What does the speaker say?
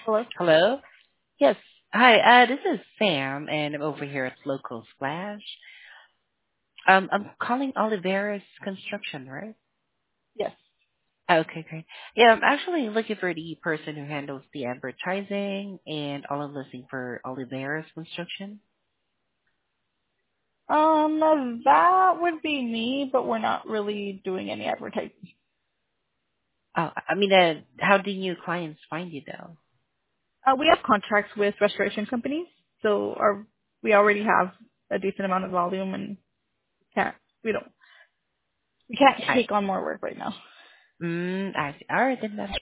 Hello? Hello? Yes. Hi, this is Sam, and I'm over here at Local Splash. I'm calling Oliveras Construction, right? Yes. Okay, great. Yeah, I'm actually looking for the person who handles the advertising and all of listing for Oliveras Construction. That would be me, but we're not really doing any advertising. Oh, how do new clients find you though? We have contracts with restoration companies, so we already have a decent amount of volume and can't, we can't I, take on more work right now. I see. All right, then that's